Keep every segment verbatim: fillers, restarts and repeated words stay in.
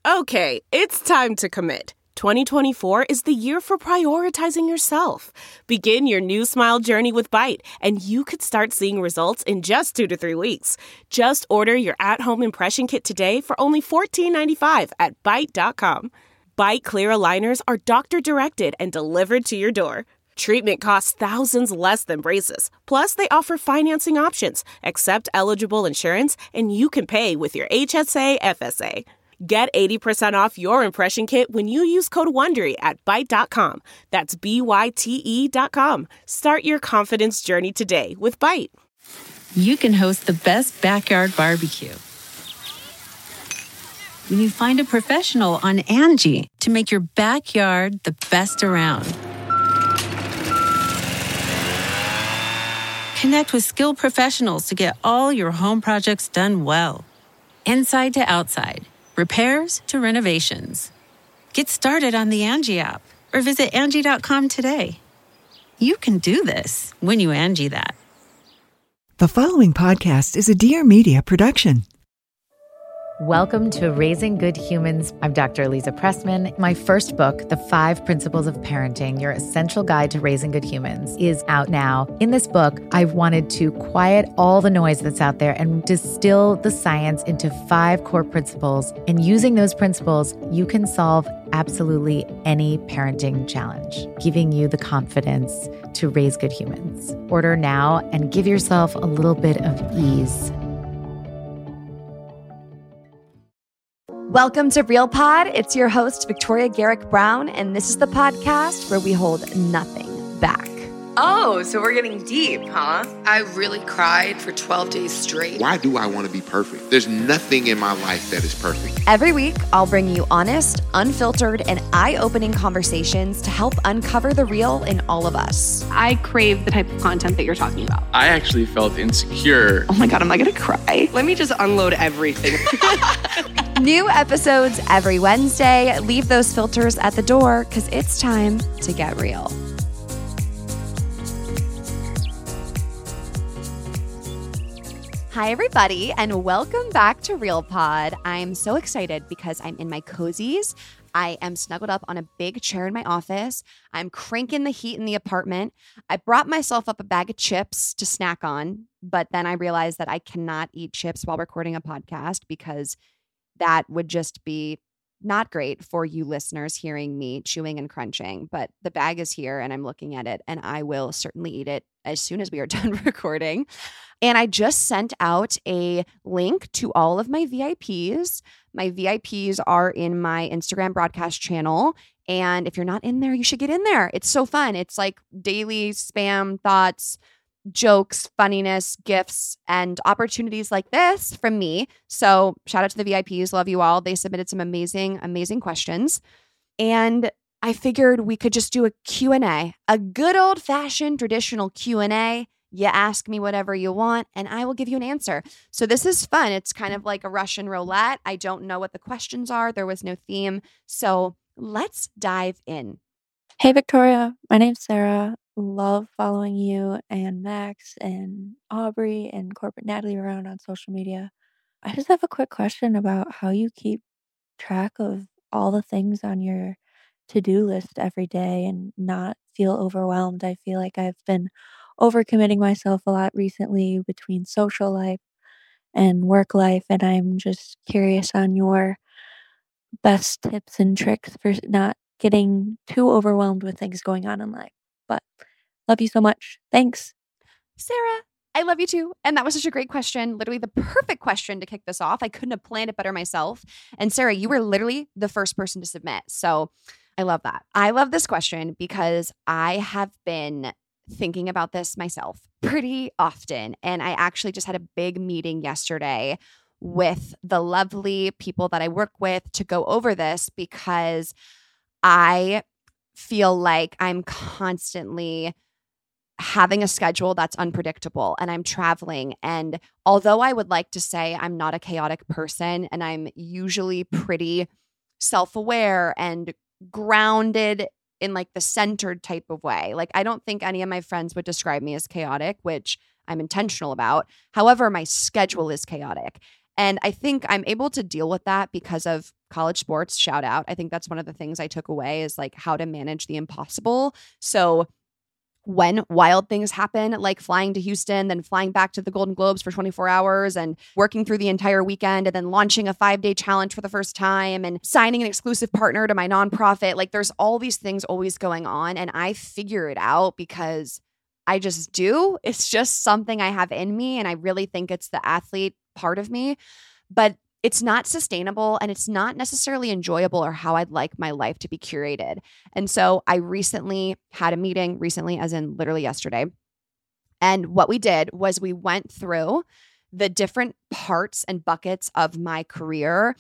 Okay, it's time to commit. twenty twenty-four is the year for prioritizing yourself. Begin your new smile journey with Byte, and you could start seeing results in just two to three weeks. Just order your at-home impression kit today for only fourteen ninety-five at byte dot com. Byte clear aligners are doctor-directed and delivered to your door. Treatment costs thousands less than braces. Plus, they offer financing options, accept eligible insurance, and you can pay with your H S A F S A. Get eighty percent off your impression kit when you use code WONDERY at byte dot com. That's B Y T E dot com. Start your confidence journey today with Byte. You can host the best backyard barbecue when you find a professional on Angie to make your backyard the best around. Connect with skilled professionals to get all your home projects done well. Inside to outside. Repairs to renovations. Get started on the Angie app or visit Angie dot com today. You can do this when you Angie that. The following podcast is a Dear Media production. Welcome to Raising Good Humans. I'm Doctor Aliza Pressman. My first book, The Five Principles of Parenting, Your Essential Guide to Raising Good Humans, is out now. In this book, I've wanted to quiet all the noise that's out there and distill the science into five core principles. And using those principles, you can solve absolutely any parenting challenge, giving you the confidence to raise good humans. Order now and give yourself a little bit of ease. Welcome to Real Pod. It's your host, Victoria Garrick Brown, and this is the podcast where we hold nothing back. Oh, so we're getting deep, huh? I really cried for twelve days straight. Why do I want to be perfect? There's nothing in my life that is perfect. Every week, I'll bring you honest, unfiltered, and eye-opening conversations to help uncover the real in all of us. I crave the type of content that you're talking about. I actually felt insecure. Oh my God, am I gonna cry? Let me just unload everything. New episodes every Wednesday. Leave those filters at the door because it's time to get real. Hi, everybody, and welcome back to Real Pod. I'm so excited because I'm in my cozies. I am snuggled up on a big chair in my office. I'm cranking the heat in the apartment. I brought myself up a bag of chips to snack on, but then I realized that I cannot eat chips while recording a podcast because that would just be not great for you listeners hearing me chewing and crunching. But the bag is here and I'm looking at it, and I will certainly eat it as soon as we are done recording. And I just sent out a link to all of my V I Ps. My V I Ps are in my Instagram broadcast channel. And if you're not in there, you should get in there. It's so fun. It's like daily spam thoughts, jokes, funniness, gifts, and opportunities like this from me. So shout out to the V I Ps. Love you all. They submitted some amazing, amazing questions. And I figured we could just do a Q and A, a good old-fashioned traditional Q and A. You ask me whatever you want, and I will give you an answer. So this is fun. It's kind of like a Russian roulette. I don't know what the questions are. There was no theme. So let's dive in. Hey, Victoria. My name's Sarah. Love following you and Max and Aubrey and Corporate Natalie around on social media. I just have a quick question about how you keep track of all the things on your to-do list every day and not feel overwhelmed. I feel like I've been overcommitting myself a lot recently between social life and work life, and I'm just curious on your best tips and tricks for not getting too overwhelmed with things going on in life. But love you so much. Thanks. Sarah, I love you too. And that was such a great question. Literally the perfect question to kick this off. I couldn't have planned it better myself. And Sarah, you were literally the first person to submit. So I love that. I love this question because I have been thinking about this myself pretty often. And I actually just had a big meeting yesterday with the lovely people that I work with to go over this because I feel like I'm constantly having a schedule that's unpredictable and I'm traveling. And although I would like to say I'm not a chaotic person and I'm usually pretty self-aware and grounded in like the centered type of way, like I don't think any of my friends would describe me as chaotic, which I'm intentional about. However, my schedule is chaotic. And I think I'm able to deal with that because of college sports, shout out. I think that's one of the things I took away is like how to manage the impossible. So when wild things happen, like flying to Houston, then flying back to the Golden Globes for twenty-four hours and working through the entire weekend and then launching a five-day challenge for the first time and signing an exclusive partner to my nonprofit, like there's all these things always going on. And I figure it out because I just do. It's just something I have in me. And I really think it's the athlete part of me. But it's not sustainable and it's not necessarily enjoyable or how I'd like my life to be curated. And so I recently had a meeting, recently as in literally yesterday. And what we did was we went through the different parts and buckets of my career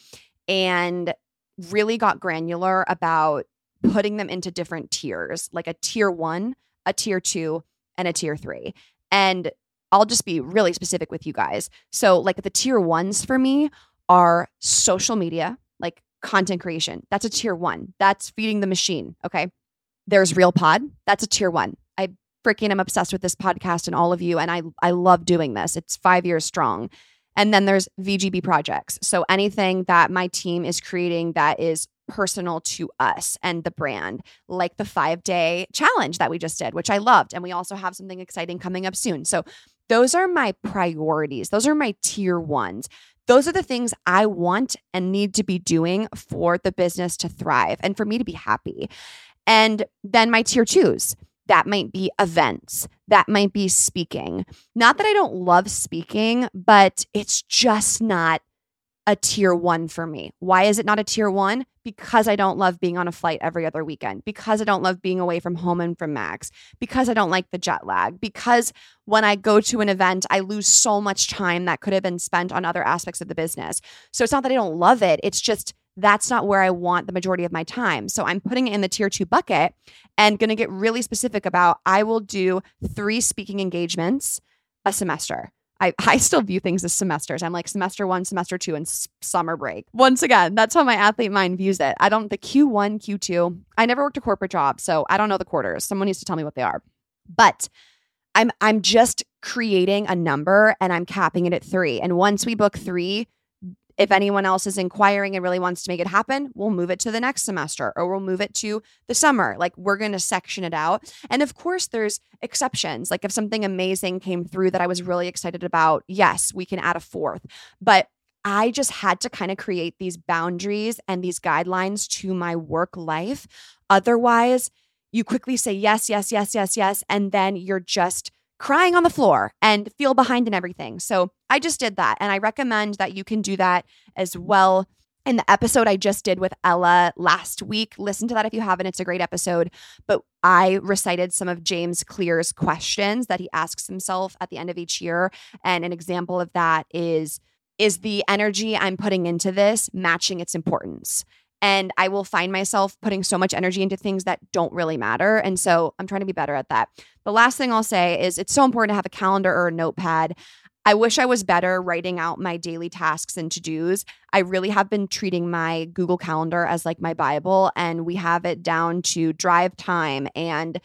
and really got granular about putting them into different tiers, like a tier one, a tier two, and a tier three. And I'll just be really specific with you guys. So like the tier ones for me are social media, like content creation. That's a tier one. That's feeding the machine. Okay. There's Real Pod. That's a tier one. I freaking am obsessed with this podcast and all of you. And I, I love doing this. It's five years strong. And then there's V G B projects. So anything that my team is creating that is personal to us and the brand, like the five day challenge that we just did, which I loved. And we also have something exciting coming up soon. So those are my priorities. Those are my tier ones. Those are the things I want and need to be doing for the business to thrive and for me to be happy. And then my tier twos, that might be events, that might be speaking. Not that I don't love speaking, but it's just not a tier one for me. Why is it not a tier one? Because I don't love being on a flight every other weekend, because I don't love being away from home and from Max, because I don't like the jet lag, because when I go to an event, I lose so much time that could have been spent on other aspects of the business. So it's not that I don't love it. It's just that's not where I want the majority of my time. So I'm putting it in the tier two bucket and going to get really specific about I will do three speaking engagements a semester. I, I still view things as semesters. I'm like semester one, semester two, and s- summer break. Once again, that's how my athlete mind views it. I don't, the Q one, Q two, I never worked a corporate job, so I don't know the quarters. Someone needs to tell me what they are. But I'm I'm just creating a number and I'm capping it at three. And once we book three, if anyone else is inquiring and really wants to make it happen, we'll move it to the next semester or we'll move it to the summer. Like we're going to section it out. And of course, there's exceptions. Like if something amazing came through that I was really excited about, yes, we can add a fourth. But I just had to kind of create these boundaries and these guidelines to my work life. Otherwise, you quickly say yes, yes, yes, yes, yes. And then you're just crying on the floor and feel behind in everything. So I just did that. And I recommend that you can do that as well. In the episode I just did with Ella last week, listen to that if you haven't. It's a great episode. But I recited some of James Clear's questions that he asks himself at the end of each year. And an example of that is, is the energy I'm putting into this matching its importance? And I will find myself putting so much energy into things that don't really matter. And so I'm trying to be better at that. The last thing I'll say is it's so important to have a calendar or a notepad. I wish I was better writing out my daily tasks and to-dos. I really have been treating my Google Calendar as like my Bible, and we have it down to drive time and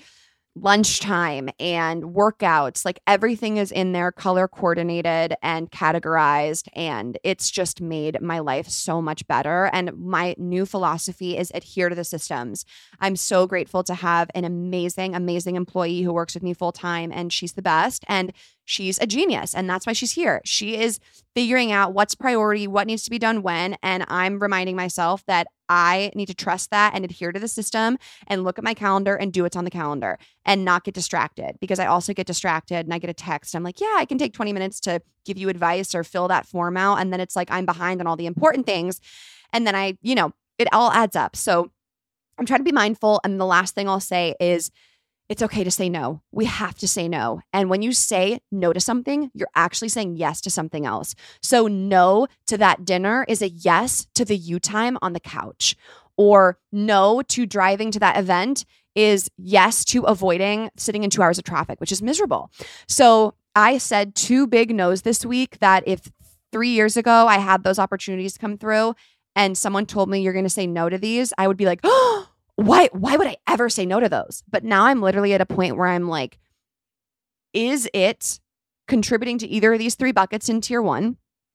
lunchtime and workouts. Like everything is in there, color coordinated and categorized. And it's just made my life so much better. And my new philosophy is adhere to the systems. I'm so grateful to have an amazing, amazing employee who works with me full time, and she's the best. And she's a genius. And that's why she's here. She is figuring out what's priority, what needs to be done when. And I'm reminding myself that I need to trust that and adhere to the system and look at my calendar and do what's on the calendar and not get distracted, because I also get distracted and I get a text. I'm like, yeah, I can take twenty minutes to give you advice or fill that form out. And then it's like I'm behind on all the important things. And then I, you know, it all adds up. So I'm trying to be mindful. And the last thing I'll say is it's okay to say no. We have to say no. And when you say no to something, you're actually saying yes to something else. So no to that dinner is a yes to the you time on the couch. Or no to driving to that event is yes to avoiding sitting in two hours of traffic, which is miserable. So I said two big no's this week that if three years ago I had those opportunities come through and someone told me you're going to say no to these, I would be like, oh, Why why would I ever say no to those? But now I'm literally at a point where I'm like, is it contributing to either of these three buckets in tier one?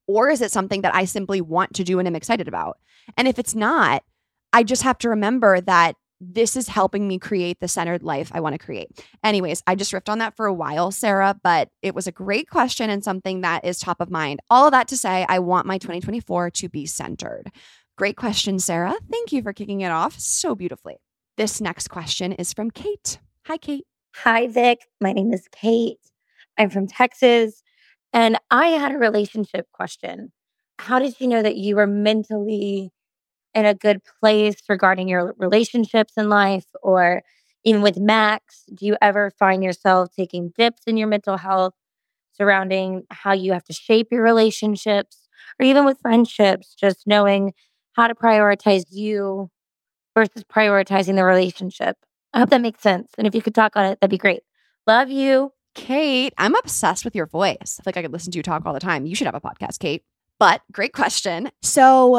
Or is it something that I simply want to do and am excited about? And if it's not, I just have to remember that this is helping me create the centered life I want to create. Anyways, I just riffed on that for a while, Sarah, but it was a great question and something that is top of mind. All of that to say, I want my twenty twenty-four to be centered. Great question, Sarah. Thank you for kicking it off so beautifully. This next question is from Kate. Hi, Kate. Hi, Vic. My name is Kate. I'm from Texas, and I had a relationship question. How did you know that you were mentally in a good place regarding your relationships in life? Or even with Max, do you ever find yourself taking dips in your mental health surrounding how you have to shape your relationships, or even with friendships, just knowing how to prioritize you versus prioritizing the relationship? I hope that makes sense. And if you could talk on it, that'd be great. Love you. Kate, I'm obsessed with your voice. I feel like I could listen to you talk all the time. You should have a podcast, Kate. But great question. So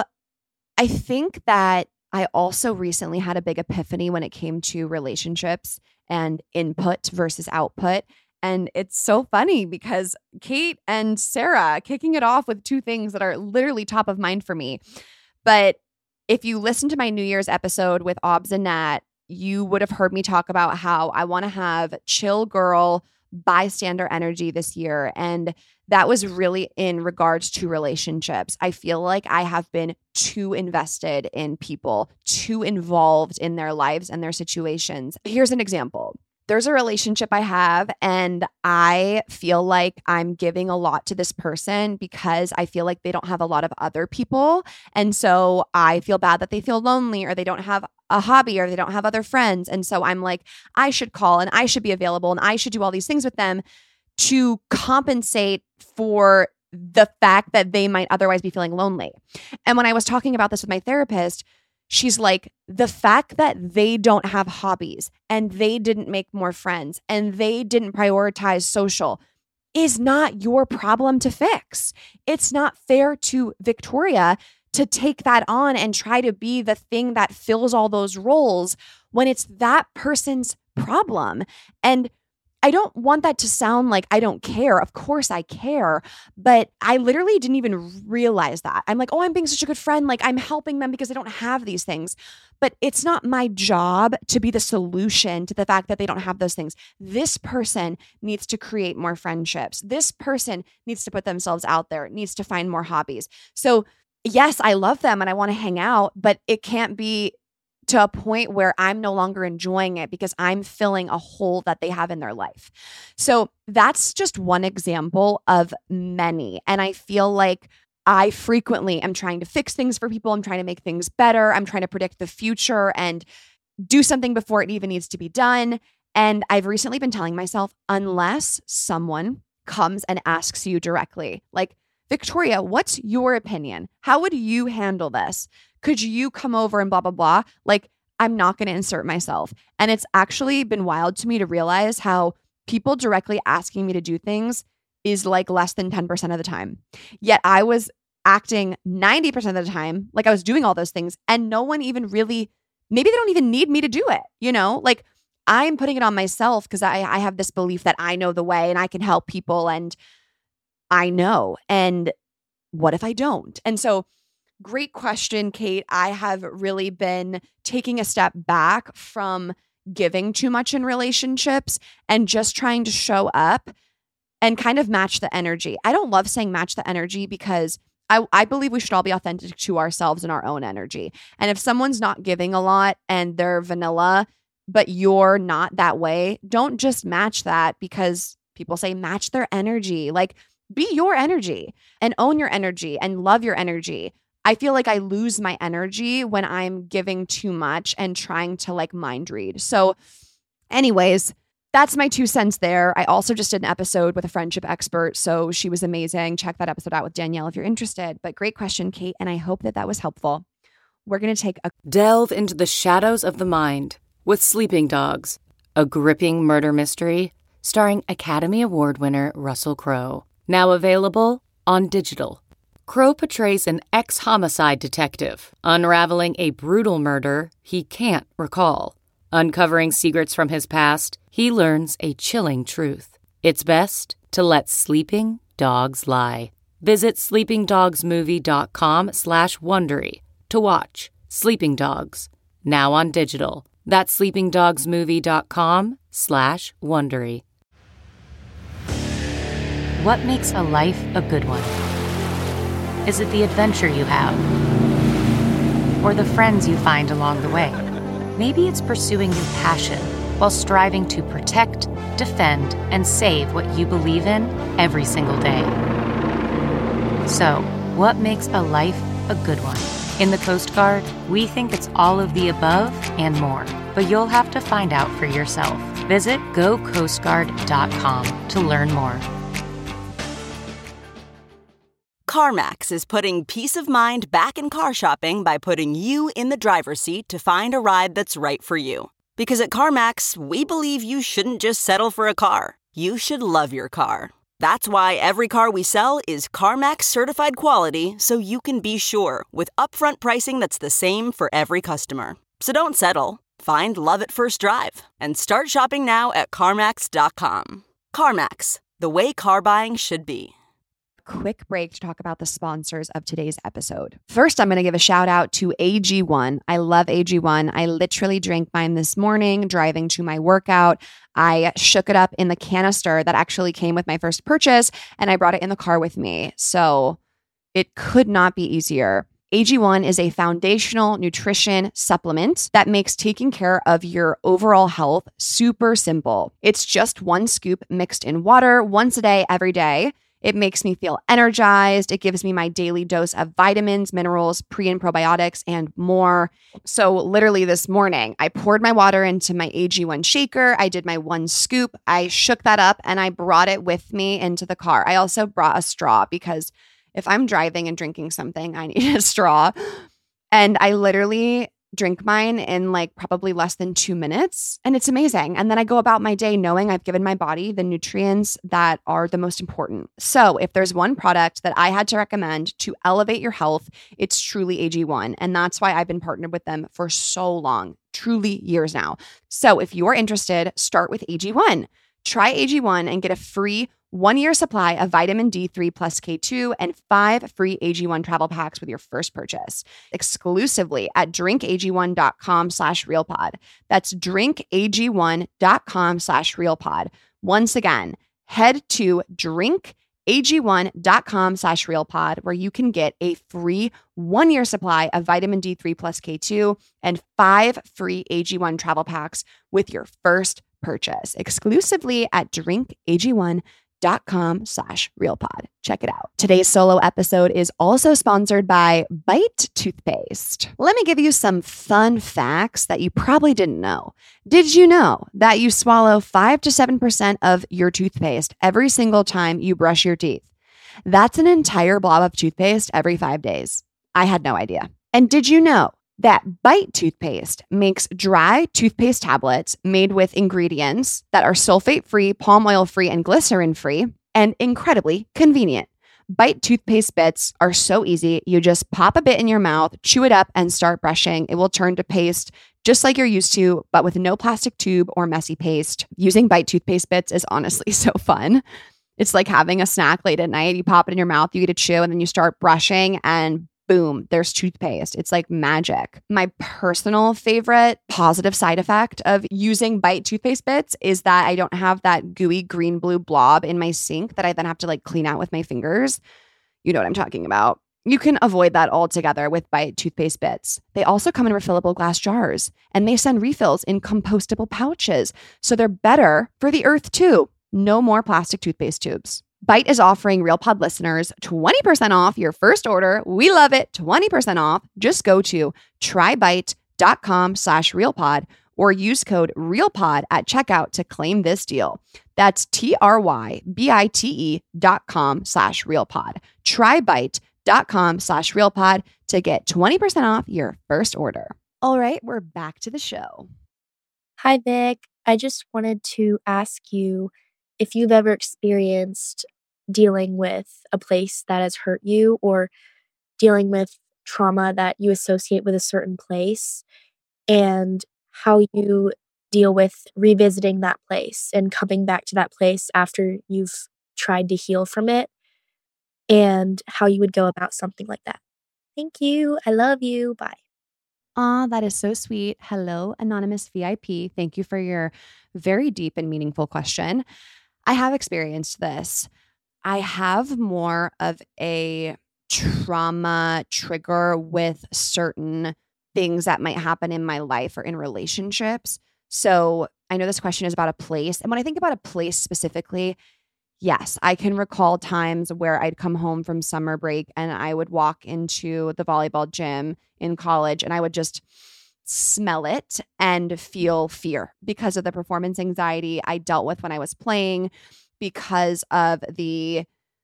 I think that I also recently had a big epiphany when it came to relationships and input versus output. And it's so funny because Kate and Sarah kicking it off with two things that are literally top of mind for me. But if you listen to my New Year's episode with Obs and Nat, you would have heard me talk about how I want to have chill girl bystander energy this year. And that was really in regards to relationships. I feel like I have been too invested in people, too involved in their lives and their situations. Here's an example. There's a relationship I have, and I feel like I'm giving a lot to this person because I feel like they don't have a lot of other people. And so I feel bad that they feel lonely, or they don't have a hobby, or they don't have other friends. And so I'm like, I should call and I should be available and I should do all these things with them to compensate for the fact that they might otherwise be feeling lonely. And when I was talking about this with my therapist, she's like, the fact that they don't have hobbies and they didn't make more friends and they didn't prioritize social is not your problem to fix. It's not fair to Victoria to take that on and try to be the thing that fills all those roles when it's that person's problem. And I don't want that to sound like I don't care. Of course I care, but I literally didn't even realize that. I'm like, oh, I'm being such a good friend. Like, I'm helping them because they don't have these things. But it's not my job to be the solution to the fact that they don't have those things. This person needs to create more friendships. This person needs to put themselves out there, needs to find more hobbies. So yes, I love them and I want to hang out, but it can't be to a point where I'm no longer enjoying it because I'm filling a hole that they have in their life. So that's just one example of many. And I feel like I frequently am trying to fix things for people. I'm trying to make things better. I'm trying to predict the future and do something before it even needs to be done. And I've recently been telling myself, unless someone comes and asks you directly, like, Victoria, what's your opinion? How would you handle this? Could you come over and blah, blah, blah? Like, I'm not going to insert myself. And it's actually been wild to me to realize how people directly asking me to do things is like less than ten percent of the time. Yet I was acting ninety percent of the time like I was doing all those things, and no one even really, maybe they don't even need me to do it. You know, like I'm putting it on myself because I, I have this belief that I know the way and I can help people, and I know. And what if I don't? And so great question, Kate. I have really been taking a step back from giving too much in relationships and just trying to show up and kind of match the energy. I don't love saying match the energy because I, I believe we should all be authentic to ourselves and our own energy. And if someone's not giving a lot and they're vanilla, but you're not that way, don't just match that because people say match their energy. Like, be your energy and own your energy and love your energy. I feel like I lose my energy when I'm giving too much and trying to like mind read. So anyways, that's my two cents there. I also just did an episode with a friendship expert, so she was amazing. Check that episode out with Danielle if you're interested. But great question, Kate, and I hope that that was helpful. We're going to take a delve into the shadows of the mind with Sleeping Dogs, a gripping murder mystery starring Academy Award winner Russell Crowe. Now available on digital. Crowe portrays an ex-homicide detective unraveling a brutal murder he can't recall. Uncovering secrets from his past, he learns a chilling truth. It's best to let sleeping dogs lie. Visit sleepingdogsmovie.com slash Wondery to watch Sleeping Dogs, now on digital. That's sleepingdogsmovie.com slash Wondery. What makes a life a good one? Is it the adventure you have? Or the friends you find along the way? Maybe it's pursuing your passion while striving to protect, defend, and save what you believe in every single day. So, what makes a life a good one? In the Coast Guard, we think it's all of the above and more, but you'll have to find out for yourself. Visit go coast guard dot com to learn more. CarMax is putting peace of mind back in car shopping by putting you in the driver's seat to find a ride that's right for you. Because at CarMax, we believe you shouldn't just settle for a car. You should love your car. That's why every car we sell is CarMax certified quality, so you can be sure with upfront pricing that's the same for every customer. So don't settle. Find love at first drive and start shopping now at CarMax dot com. CarMax, the way car buying should be. Quick break to talk about the sponsors of today's episode. First, I'm going to give a shout out to A G one. I love A G one. I literally drank mine this morning driving to my workout. I shook it up in the canister that actually came with my first purchase, and I brought it in the car with me. So it could not be easier. A G one is a foundational nutrition supplement that makes taking care of your overall health super simple. It's just one scoop mixed in water once a day, every day. It makes me feel energized. It gives me my daily dose of vitamins, minerals, pre and probiotics, and more. So literally this morning, I poured my water into my A G one shaker. I did my one scoop. I shook that up and I brought it with me into the car. I also brought a straw because if I'm driving and drinking something, I need a straw. And I literally drink mine in like probably less than two minutes. And it's amazing. And then I go about my day knowing I've given my body the nutrients that are the most important. So if there's one product that I had to recommend to elevate your health, it's truly A G one. And that's why I've been partnered with them for so long, truly years now. So if you're interested, start with A G one. Try A G one and get a free one-year supply of vitamin D three plus K two and five free A G one travel packs with your first purchase. Exclusively at drinkag1.com slash realpod. That's drinkag1.com slash realpod. Once again, head to drinkag1.com slash realpod where you can get a free one-year supply of vitamin D three plus K two and five free A G one travel packs with your first purchase. Exclusively at drinkag1.com dot com slash realpod. Check it out. Today's solo episode is also sponsored by Bite Toothpaste. Let me give you some fun facts that you probably didn't know. Did you know that you swallow five to seven percent of your toothpaste every single time you brush your teeth? That's an entire blob of toothpaste every five days. I had no idea. And did you know that Bite Toothpaste makes dry toothpaste tablets made with ingredients that are sulfate-free, palm oil-free, and glycerin-free, and incredibly convenient. Bite Toothpaste bits are so easy. You just pop a bit in your mouth, chew it up, and start brushing. It will turn to paste just like you're used to, but with no plastic tube or messy paste. Using Bite Toothpaste bits is honestly so fun. It's like having a snack late at night. You pop it in your mouth, you get to chew, and then you start brushing, and boom, there's toothpaste. It's like magic. My personal favorite positive side effect of using Bite toothpaste bits is that I don't have that gooey green blue blob in my sink that I then have to like clean out with my fingers. You know what I'm talking about. You can avoid that altogether with Bite toothpaste bits. They also come in refillable glass jars and they send refills in compostable pouches. So they're better for the earth too. No more plastic toothpaste tubes. Bite is offering RealPod listeners twenty percent off your first order. We love it. twenty percent off. Just go to trybite.com slash RealPod or use code RealPod at checkout to claim this deal. That's T-R-Y-B-I-T-E dot com slash RealPod. Trybite.com slash RealPod to get twenty percent off your first order. All right, we're back to the show. Hi, Vic. I just wanted to ask you if you've ever experienced dealing with a place that has hurt you or dealing with trauma that you associate with a certain place and how you deal with revisiting that place and coming back to that place after you've tried to heal from it. and how you would go about something like that. Thank you. I love you. Bye. Aw, that is so sweet. Hello, Anonymous V I P. Thank you for your very deep and meaningful question. I have experienced this. I have more of a trauma trigger with certain things that might happen in my life or in relationships. So I know this question is about a place. And when I think about a place specifically, yes, I can recall times where I'd come home from summer break and I would walk into the volleyball gym in college and I would just smell it and feel fear because of the performance anxiety I dealt with when I was playing, because of the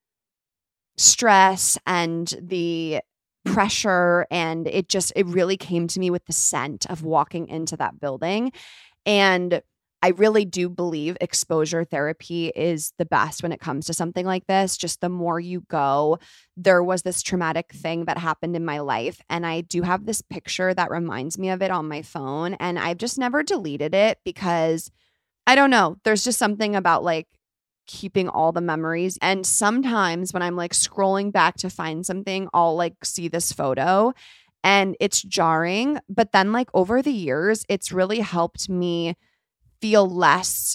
stress and the pressure. And it just, it really came to me with the scent of walking into that building. And I really do believe exposure therapy is the best when it comes to something like this. Just the more you go, there was this traumatic thing that happened in my life. And I do have this picture that reminds me of it on my phone. And I've just never deleted it because I don't know. There's just something about like keeping all the memories. And sometimes when I'm like scrolling back to find something, I'll like see this photo and it's jarring. But then like over the years, it's really helped me feel less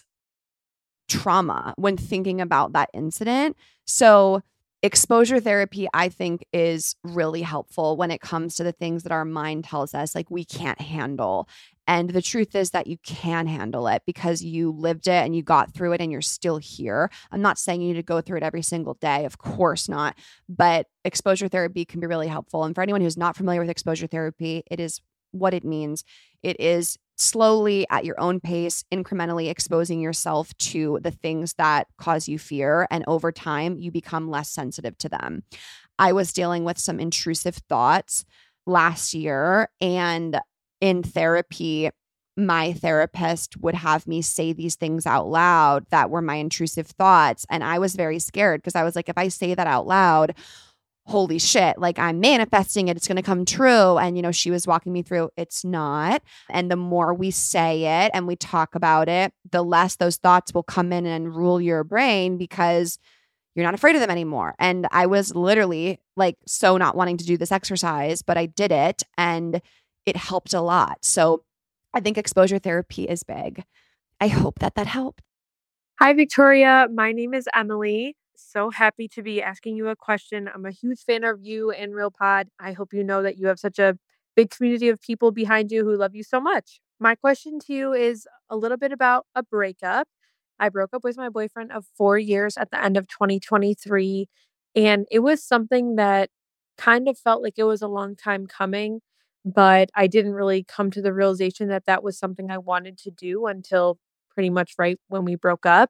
trauma when thinking about that incident. So exposure therapy, I think, is really helpful when it comes to the things that our mind tells us like we can't handle. And the truth is that you can handle it because you lived it and you got through it and you're still here. I'm not saying you need to go through it every single day. Of course not. But exposure therapy can be really helpful. And for anyone who's not familiar with exposure therapy, it is what it means. It is slowly at your own pace, incrementally exposing yourself to the things that cause you fear. And over time, you become less sensitive to them. I was dealing with some intrusive thoughts last year, and in therapy, my therapist would have me say these things out loud that were my intrusive thoughts. And I was very scared because I was like, if I say that out loud, holy shit, like I'm manifesting it, it's going to come true. And, you know, she was walking me through, it's not. And the more we say it and we talk about it, the less those thoughts will come in and rule your brain because you're not afraid of them anymore. And I was literally like so not wanting to do this exercise, but I did it and it helped a lot. So I think exposure therapy is big. I hope that that helped. Hi, Victoria. My name is Emily. So happy to be asking you a question. I'm a huge fan of you and Real Pod. I hope you know that you have such a big community of people behind you who love you so much. My question to you is a little bit about a breakup. I broke up with my boyfriend of four years at the end of twenty twenty-three. And it was something that kind of felt like it was a long time coming, but I didn't really come to the realization that that was something I wanted to do until pretty much right when we broke up.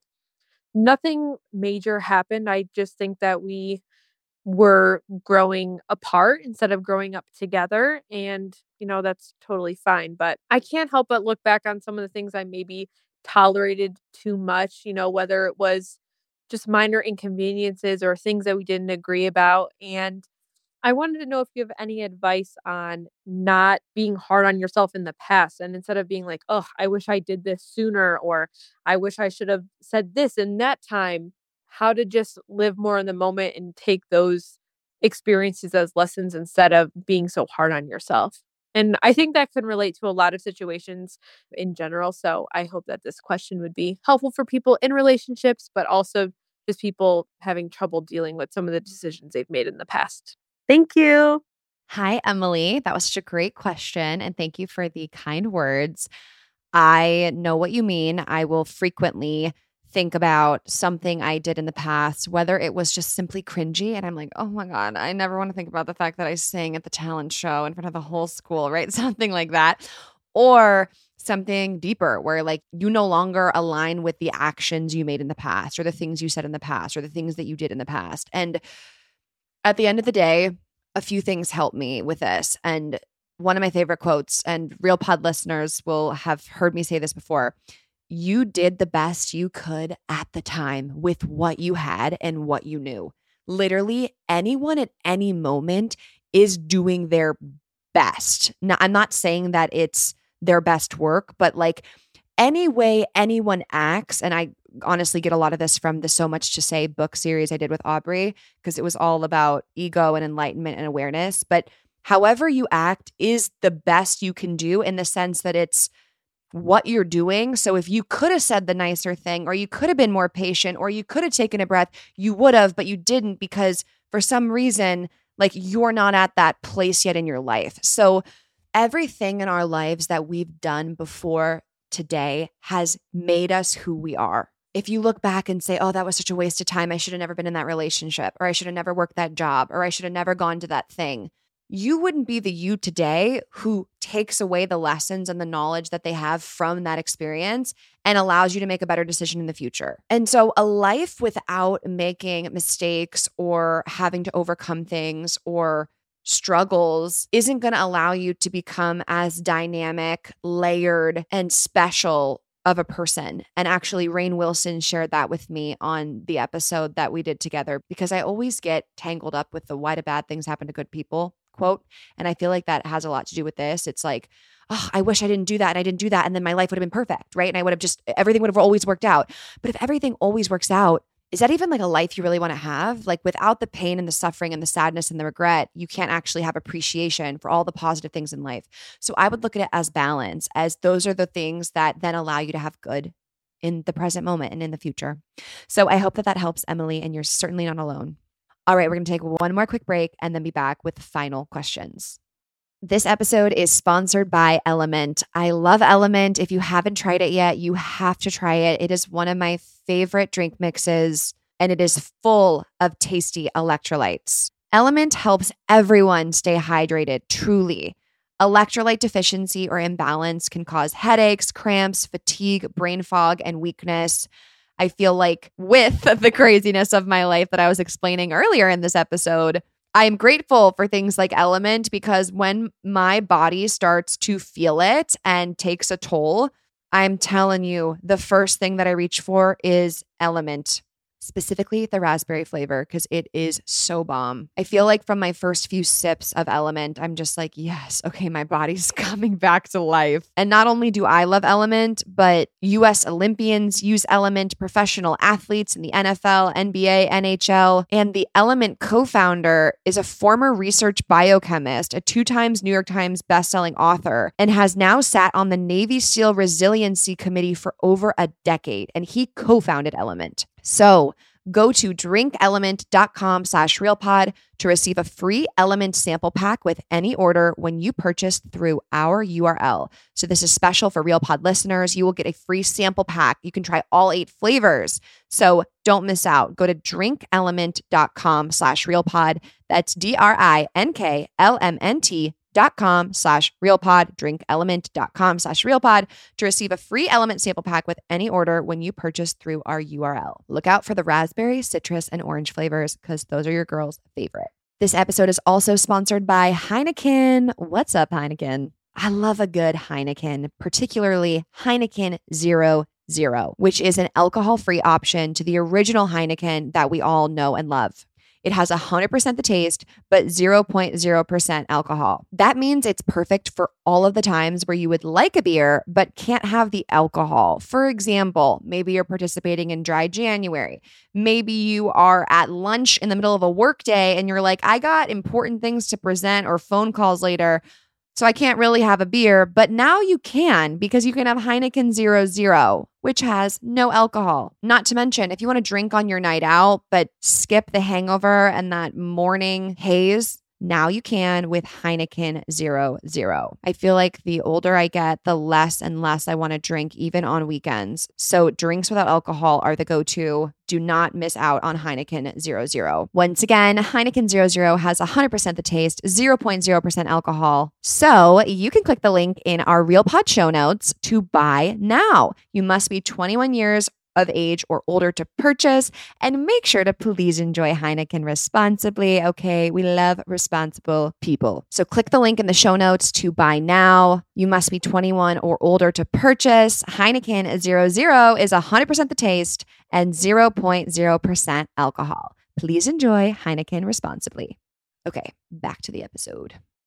Nothing major happened. I just think that we were growing apart instead of growing up together. And, you know, that's totally fine. But I can't help but look back on some of the things I maybe tolerated too much, you know, whether it was just minor inconveniences or things that we didn't agree about. And I wanted to know if you have any advice on not being hard on yourself in the past. And instead of being like, oh, I wish I did this sooner, or I wish I should have said this in that time, how to just live more in the moment and take those experiences as lessons instead of being so hard on yourself. And I think that can relate to a lot of situations in general. So I hope that this question would be helpful for people in relationships, but also just people having trouble dealing with some of the decisions they've made in the past. Thank you. Hi, Emily. That was such a great question. And thank you for the kind words. I know what you mean. I will frequently think about something I did in the past, whether it was just simply cringy. And I'm like, oh my God, I never want to think about the fact that I sang at the talent show in front of the whole school, right? Something like that. Or something deeper where like you no longer align with the actions you made in the past or the things you said in the past or the things that you did in the past. And at the end of the day, a few things help me with this. And one of my favorite quotes, and Real Pod listeners will have heard me say this before, you did the best you could at the time with what you had and what you knew. Literally, anyone at any moment is doing their best. Now, I'm not saying that it's their best work, but like any way anyone acts, and I honestly get a lot of this from the So Much to Say book series I did with Aubrey, because it was all about ego and enlightenment and awareness. But however you act is the best you can do, in the sense that it's what you're doing. So if you could have said the nicer thing, or you could have been more patient, or you could have taken a breath, you would have, but you didn't, because for some reason, like, you're not at that place yet in your life. So everything in our lives that we've done before today has made us who we are. If you look back and say, oh, that was such a waste of time, I should have never been in that relationship, or I should have never worked that job, or I should have never gone to that thing, you wouldn't be the you today who takes away the lessons and the knowledge that they have from that experience and allows you to make a better decision in the future. And so a life without making mistakes or having to overcome things or struggles isn't going to allow you to become as dynamic, layered, and special of a person. And actually, Rainn Wilson shared that with me on the episode that we did together, because I always get tangled up with the why do bad things happen to good people quote. And I feel like that has a lot to do with this. It's like, oh, I wish I didn't do that. And I didn't do that. And then my life would have been perfect, right? And I would have just, everything would have always worked out. But if everything always works out, is that even like a life you really want to have? Like, without the pain and the suffering and the sadness and the regret, you can't actually have appreciation for all the positive things in life. So I would look at it as balance, as those are the things that then allow you to have good in the present moment and in the future. So I hope that that helps, Emily, and you're certainly not alone. All right, we're going to take one more quick break and then be back with final questions. This episode is sponsored by Element. I love Element. If you haven't tried it yet, you have to try it. It is one of my favorite drink mixes, and it is full of tasty electrolytes. Element helps everyone stay hydrated, truly. Electrolyte deficiency or imbalance can cause headaches, cramps, fatigue, brain fog, and weakness. I feel like with the craziness of my life that I was explaining earlier in this episode, I am grateful for things like Element, because when my body starts to feel it and takes a toll, I'm telling you, the first thing that I reach for is Element. Specifically the raspberry flavor, because it is so bomb. I feel like from my first few sips of Element, I'm just like, yes, okay, my body's coming back to life. And not only do I love Element, but U S Olympians use Element, professional athletes in the N F L, N B A, N H L, and the Element co-founder is a former research biochemist, a two times New York Times bestselling author, and has now sat on the Navy SEAL Resiliency Committee for over a decade, and he co-founded Element. So go to drinkelement.com slash realpod to receive a free Element sample pack with any order when you purchase through our U R L. So this is special for RealPod listeners. You will get a free sample pack. You can try all eight flavors. So don't miss out. Go to drinkelement.com slash realpod. That's D-R-I-N-K-L-M-N-T dot com slash realpod, drinkelement.com slash realpod to receive a free Element sample pack with any order when you purchase through our U R L. Look out for the raspberry, citrus, and orange flavors, because those are your girl's favorite. This episode is also sponsored by Heineken. What's up, Heineken? I love a good Heineken, particularly Heineken Zero Zero, which is an alcohol-free option to the original Heineken that we all know and love. It has one hundred percent the taste, but zero point zero percent alcohol. That means it's perfect for all of the times where you would like a beer, but can't have the alcohol. For example, maybe you're participating in Dry January. Maybe you are at lunch in the middle of a work day and you're like, I got important things to present or phone calls later, so I can't really have a beer. But now you can, because you can have Heineken Zero Zero, which has no alcohol. Not to mention, if you want to drink on your night out, but skip the hangover and that morning haze, now you can with Heineken Zero Zero. I feel like the older I get, the less and less I want to drink, even on weekends. So drinks without alcohol are the go-to. Do not miss out on Heineken Zero Zero. Once again, Heineken Zero Zero has one hundred percent the taste, zero point zero percent alcohol. So you can click the link in our RealPod show notes to buy now. You must be twenty-one years of age or older to purchase, and make sure to please enjoy Heineken responsibly. Okay, we love responsible people. So click the link in the show notes to buy now. You must be twenty-one or older to purchase. Heineken Zero Zero is one hundred percent the taste and zero point zero percent alcohol. Please enjoy Heineken responsibly. Okay, back to the episode.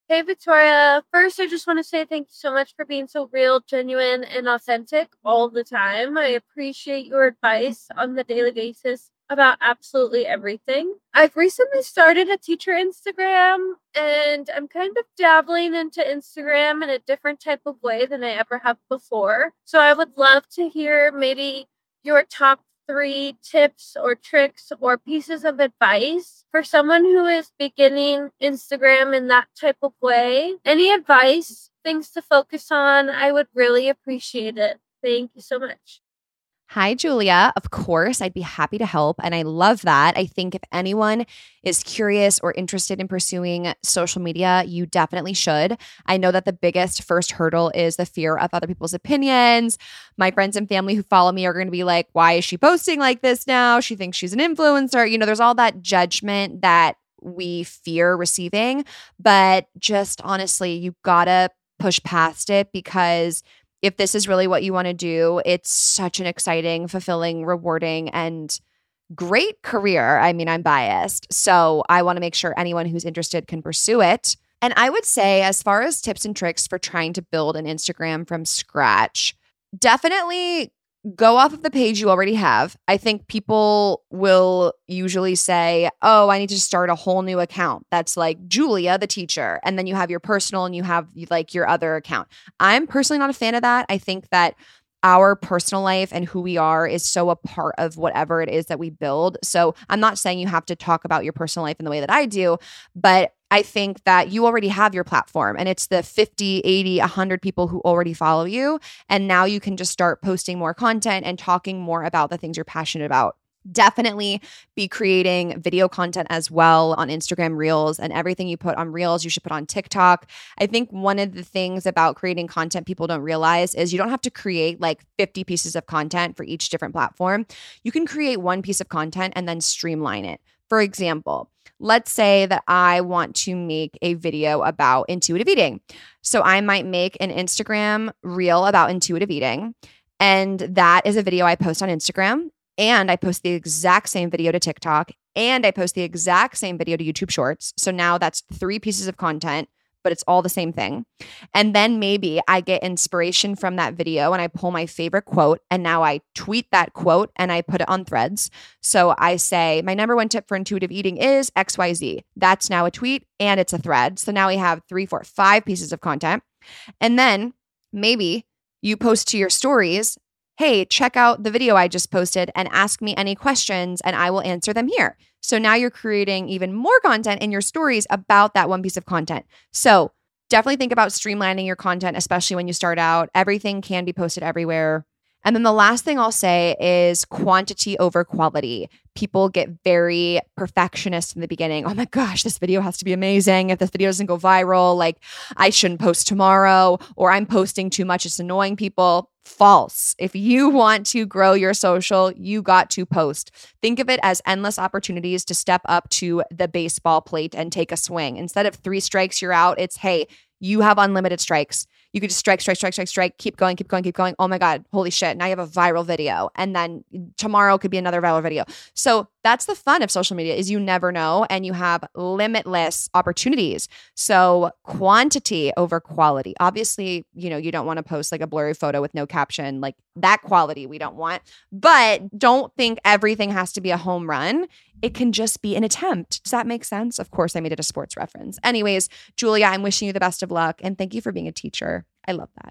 Hey, Victoria. First, I just want to say thank you so much for being so real, genuine, and authentic all the time. I appreciate your advice on the daily basis about absolutely everything. I've recently started a teacher Instagram, and I'm kind of dabbling into Instagram in a different type of way than I ever have before. So I would love to hear maybe your top three tips or tricks or pieces of advice for someone who is beginning Instagram in that type of way. Any advice, things to focus on, I would really appreciate it. Thank you so much. Hi, Julia. Of course, I'd be happy to help. And I love that. I think if anyone is curious or interested in pursuing social media, you definitely should. I know that the biggest first hurdle is the fear of other people's opinions. My friends and family who follow me are going to be like, why is she posting like this now? She thinks she's an influencer. You know, there's all that judgment that we fear receiving. But just honestly, you gotta push past it, because if this is really what you want to do, it's such an exciting, fulfilling, rewarding, and great career. I mean, I'm biased, so I want to make sure anyone who's interested can pursue it. And I would say, as far as tips and tricks for trying to build an Instagram from scratch, definitely go off of the page you already have. I think people will usually say, oh, I need to start a whole new account. That's like Julia, the teacher. And then you have your personal and you have like your other account. I'm personally not a fan of that. I think that our personal life and who we are is so a part of whatever it is that we build. So I'm not saying you have to talk about your personal life in the way that I do, but I think that you already have your platform, and it's the fifty, eighty, one hundred people who already follow you. And now you can just start posting more content and talking more about the things you're passionate about. Definitely be creating video content as well on Instagram Reels, and everything you put on Reels, you should put on TikTok. I think one of the things about creating content people don't realize is you don't have to create like fifty pieces of content for each different platform. You can create one piece of content and then streamline it. For example, let's say that I want to make a video about intuitive eating. So I might make an Instagram reel about intuitive eating, and that is a video I post on Instagram. And I post the exact same video to TikTok, and I post the exact same video to YouTube Shorts. So now that's three pieces of content, but it's all the same thing. And then maybe I get inspiration from that video and I pull my favorite quote, and now I tweet that quote and I put it on Threads. So I say, my number one tip for intuitive eating is X Y Z. That's now a tweet and it's a thread. So now we have three, four, five pieces of content. And then maybe you post to your stories, hey, check out the video I just posted and ask me any questions and I will answer them here. So now you're creating even more content in your stories about that one piece of content. So definitely think about streamlining your content, especially when you start out. Everything can be posted everywhere. And then the last thing I'll say is quantity over quality. People get very perfectionist in the beginning. Oh my gosh, this video has to be amazing. If this video doesn't go viral, like I shouldn't post tomorrow, or I'm posting too much, it's annoying people. False. If you want to grow your social, you got to post. Think of it as endless opportunities to step up to the baseball plate and take a swing. Instead of three strikes, you're out. It's, hey, you have unlimited strikes. You could just strike, strike, strike, strike, strike, keep going, keep going, keep going. Oh my God, holy shit. Now you have a viral video. And then tomorrow could be another viral video. So that's the fun of social media, is you never know and you have limitless opportunities. So quantity over quality. Obviously, you know, you don't want to post like a blurry photo with no caption, like that quality we don't want. But don't think everything has to be a home run. It can just be an attempt. Does that make sense? Of course, I made it a sports reference. Anyways, Julia, I'm wishing you the best of luck. And thank you for being a teacher. I love that.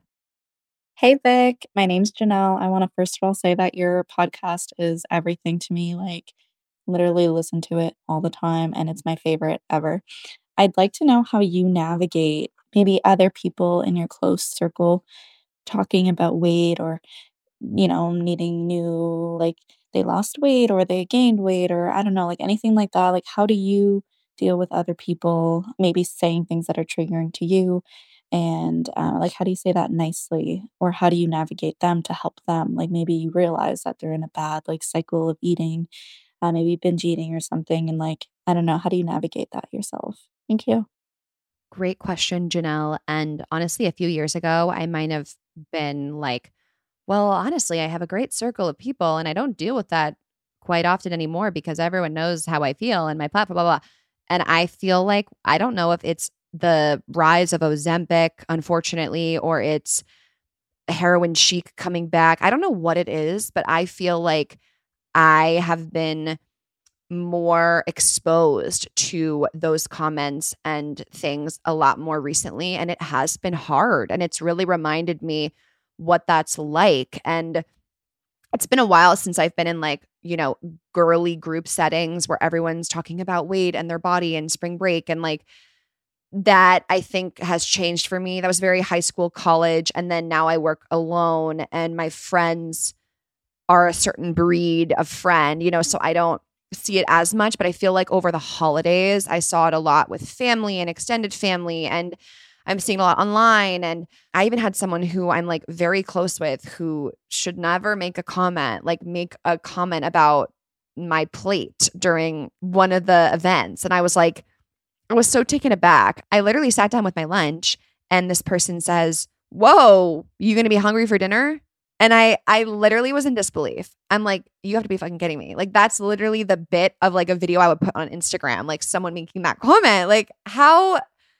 Hey, Vic. My name's Janelle. I want to first of all say that your podcast is everything to me. Like, literally listen to it all the time, and it's my favorite ever. I'd like to know how you navigate maybe other people in your close circle talking about weight, or, you know, needing new, like they lost weight or they gained weight, or I don't know, like anything like that. Like, how do you deal with other people maybe saying things that are triggering to you? And uh, like, how do you say that nicely? Or how do you navigate them to help them? Like, maybe you realize that they're in a bad like cycle of eating, uh, maybe binge eating or something. And like, I don't know, how do you navigate that yourself? Thank you. Great question, Janelle. And honestly, a few years ago, I might have been like, well, honestly, I have a great circle of people and I don't deal with that quite often anymore because everyone knows how I feel and my platform, blah, blah, blah. And I feel like, I don't know if it's the rise of Ozempic, unfortunately, or it's heroin chic coming back. I don't know what it is, but I feel like I have been more exposed to those comments and things a lot more recently. And it has been hard. And it's really reminded me what that's like. And it's been a while since I've been in like, you know, girly group settings where everyone's talking about weight and their body and spring break. And like that I think has changed for me. That was very high school, college. And then now I work alone and my friends are a certain breed of friend, you know, so I don't see it as much, but I feel like over the holidays, I saw it a lot with family and extended family, and I'm seeing a lot online. And I even had someone who I'm like very close with who should never make a comment, like make a comment about my plate during one of the events. And I was like, I was so taken aback. I literally sat down with my lunch and this person says, "Whoa, you going to be hungry for dinner?" And I I literally was in disbelief. I'm like, you have to be fucking kidding me. Like, that's literally the bit of like a video I would put on Instagram, like someone making that comment. Like, how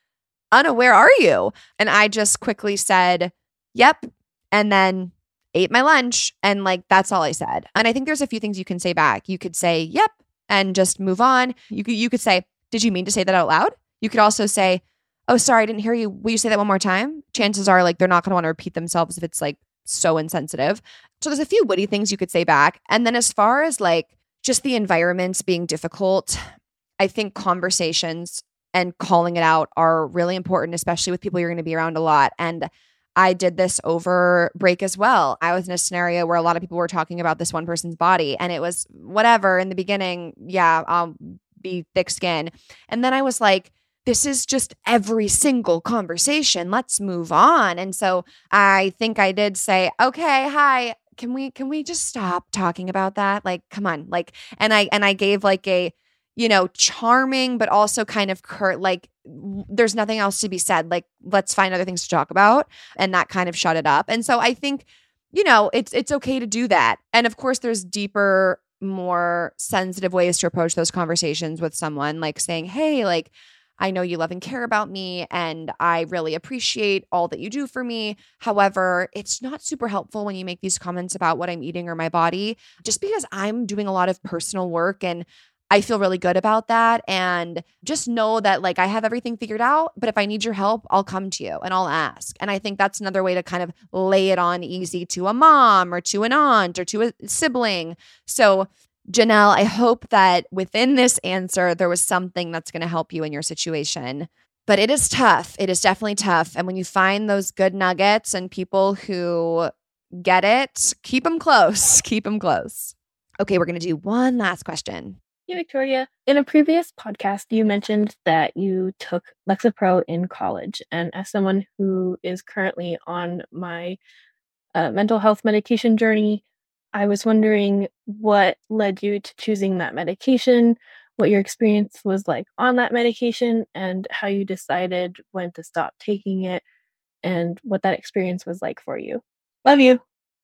unaware are you? And I just quickly said, yep. And then ate my lunch. And like, that's all I said. And I think there's a few things you can say back. You could say, yep, and just move on. You could, you could say, did you mean to say that out loud? You could also say, oh, sorry, I didn't hear you. Will you say that one more time? Chances are like, they're not going to want to repeat themselves if it's like so insensitive. So there's a few witty things you could say back. And then as far as like just the environments being difficult, I think conversations and calling it out are really important, especially with people you're going to be around a lot. And I did this over break as well. I was in a scenario where a lot of people were talking about this one person's body, and it was whatever in the beginning. Yeah, I'll be thick skin. And then I was like, this is just every single conversation. Let's move on. And so I think I did say, okay, hi, can we can we just stop talking about that? Like, come on. Like, and I and I gave like a, you know, charming, but also kind of curt, like, there's nothing else to be said. Like, let's find other things to talk about. And that kind of shut it up. And so I think, you know, it's it's okay to do that. And of course, there's deeper, more sensitive ways to approach those conversations with someone, like saying, hey, like, I know you love and care about me, and I really appreciate all that you do for me. However, it's not super helpful when you make these comments about what I'm eating or my body, just because I'm doing a lot of personal work and I feel really good about that. And just know that like I have everything figured out, but if I need your help, I'll come to you and I'll ask. And I think that's another way to kind of lay it on easy to a mom or to an aunt or to a sibling. So Janelle, I hope that within this answer, there was something that's going to help you in your situation. But it is tough. It is definitely tough. And when you find those good nuggets and people who get it, keep them close. Keep them close. Okay, we're going to do one last question. Hey, Victoria. In a previous podcast, you mentioned that you took Lexapro in college. And as someone who is currently on my uh, mental health medication journey, I was wondering what led you to choosing that medication, what your experience was like on that medication, and how you decided when to stop taking it, and what that experience was like for you. Love you.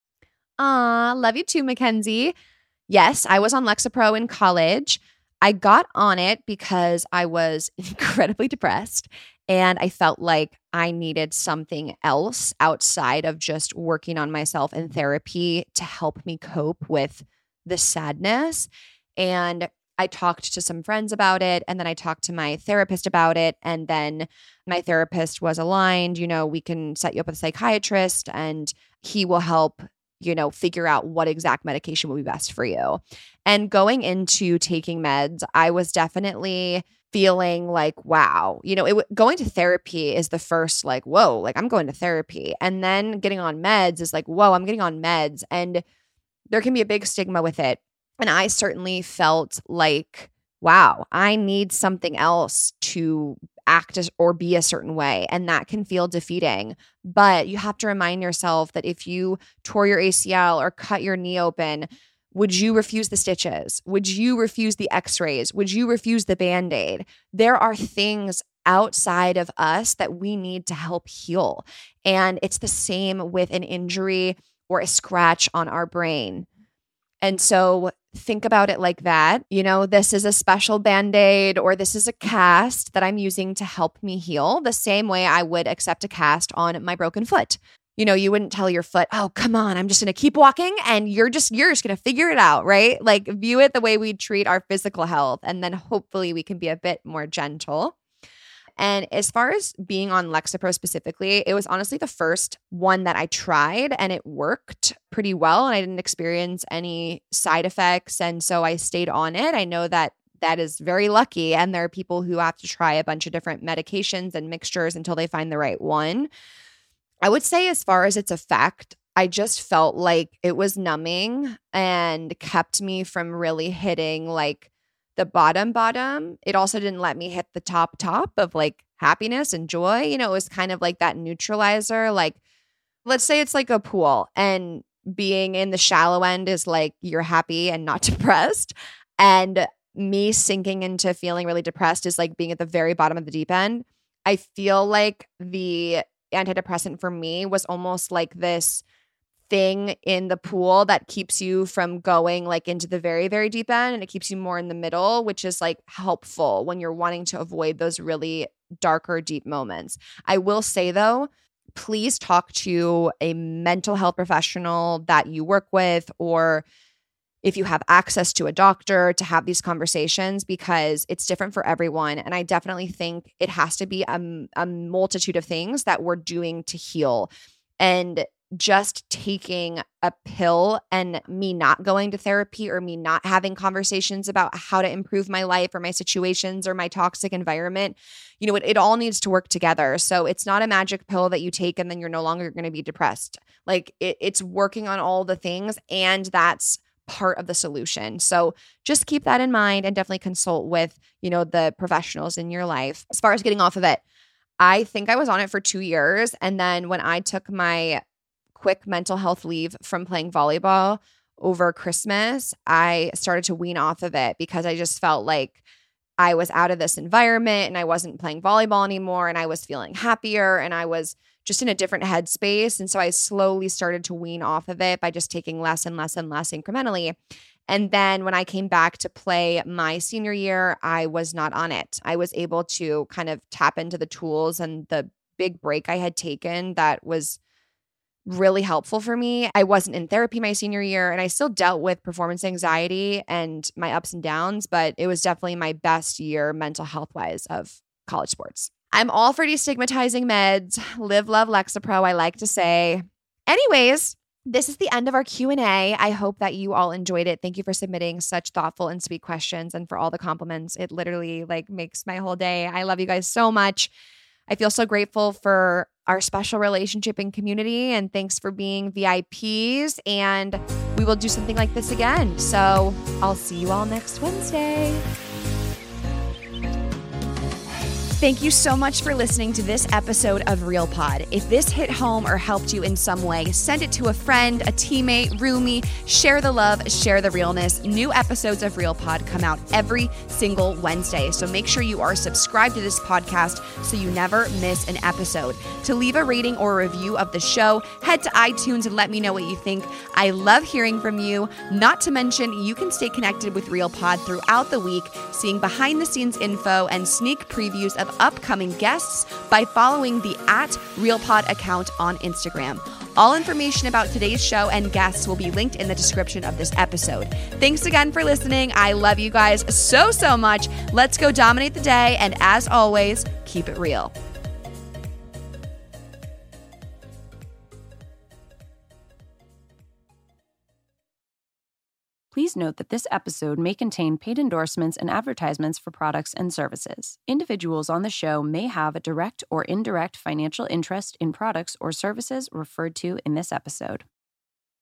Aw, love you too, Mackenzie. Yes, I was on Lexapro in college. I got on it because I was incredibly depressed and I felt like I needed something else outside of just working on myself in therapy to help me cope with the sadness. And I talked to some friends about it, and then I talked to my therapist about it. And then my therapist was aligned, you know, we can set you up with a psychiatrist and he will help, you know, figure out what exact medication will be best for you. And going into taking meds, I was definitely feeling like, wow, you know, it going to therapy is the first like, whoa, like I'm going to therapy. And then getting on meds is like, whoa, I'm getting on meds. And there can be a big stigma with it. And I certainly felt like, wow, I need something else to act as, or be a certain way. And that can feel defeating. But you have to remind yourself that if you tore your A C L or cut your knee open, would you refuse the stitches? Would you refuse the x-rays? Would you refuse the Band-Aid? There are things outside of us that we need to help heal. And it's the same with an injury or a scratch on our brain. And so think about it like that. You know, this is a special Band-Aid or this is a cast that I'm using to help me heal the same way I would accept a cast on my broken foot. You know, you wouldn't tell your foot, oh, come on, I'm just going to keep walking and you're just, you're just going to figure it out, right? Like view it the way we treat our physical health. And then hopefully we can be a bit more gentle. And as far as being on Lexapro specifically, it was honestly the first one that I tried and it worked pretty well. And I didn't experience any side effects. And so I stayed on it. I know that that is very lucky. And there are people who have to try a bunch of different medications and mixtures until they find the right one. I would say as far as its effect, I just felt like it was numbing and kept me from really hitting like the bottom bottom. It also didn't let me hit the top top of like happiness and joy. You know, it was kind of like that neutralizer. Like, let's say it's like a pool and being in the shallow end is like you're happy and not depressed. And me sinking into feeling really depressed is like being at the very bottom of the deep end. I feel like the antidepressant for me was almost like this thing in the pool that keeps you from going like into the very, very deep end, and it keeps you more in the middle, which is like helpful when you're wanting to avoid those really darker, deep moments. I will say though, please talk to a mental health professional that you work with, or if you have access to a doctor, to have these conversations, because it's different for everyone. And I definitely think it has to be a, a multitude of things that we're doing to heal. And just taking a pill and me not going to therapy or me not having conversations about how to improve my life or my situations or my toxic environment, you know, it, it all needs to work together. So it's not a magic pill that you take and then you're no longer going to be depressed. Like it, it's working on all the things, and that's part of the solution. So just keep that in mind and definitely consult with, you know, the professionals in your life. As far as getting off of it, I think I was on it for two years. And then when I took my quick mental health leave from playing volleyball over Christmas, I started to wean off of it because I just felt like I was out of this environment and I wasn't playing volleyball anymore, and I was feeling happier and I was just in a different headspace. And so I slowly started to wean off of it by just taking less and less and less incrementally. And then when I came back to play my senior year, I was not on it. I was able to kind of tap into the tools and the big break I had taken that was really helpful for me. I wasn't in therapy my senior year, and I still dealt with performance anxiety and my ups and downs, but it was definitely my best year mental health wise of college sports. I'm all for destigmatizing meds. Live, love, Lexapro, I like to say. Anyways, this is the end of our Q and A. I hope that you all enjoyed it. Thank you for submitting such thoughtful and sweet questions and for all the compliments. It literally like makes my whole day. I love you guys so much. I feel so grateful for our special relationship and community, and thanks for being V I Ps, and we will do something like this again. So I'll see you all next Wednesday. Thank you so much for listening to this episode of Real Pod. If this hit home or helped you in some way, send it to a friend, a teammate, roomie. Share the love, share the realness. New episodes of Real Pod come out every single Wednesday, so make sure you are subscribed to this podcast so you never miss an episode. To leave a rating or a review of the show, head to iTunes and let me know what you think. I love hearing from you. Not to mention, you can stay connected with Real Pod throughout the week, seeing behind the scenes info and sneak previews of upcoming guests by following the at RealPod account on Instagram. All information about today's show and guests will be linked in the description of this episode. Thanks again for listening. I love you guys so, so much. Let's go dominate the day. And as always, keep it real. Please note that this episode may contain paid endorsements and advertisements for products and services. Individuals on the show may have a direct or indirect financial interest in products or services referred to in this episode.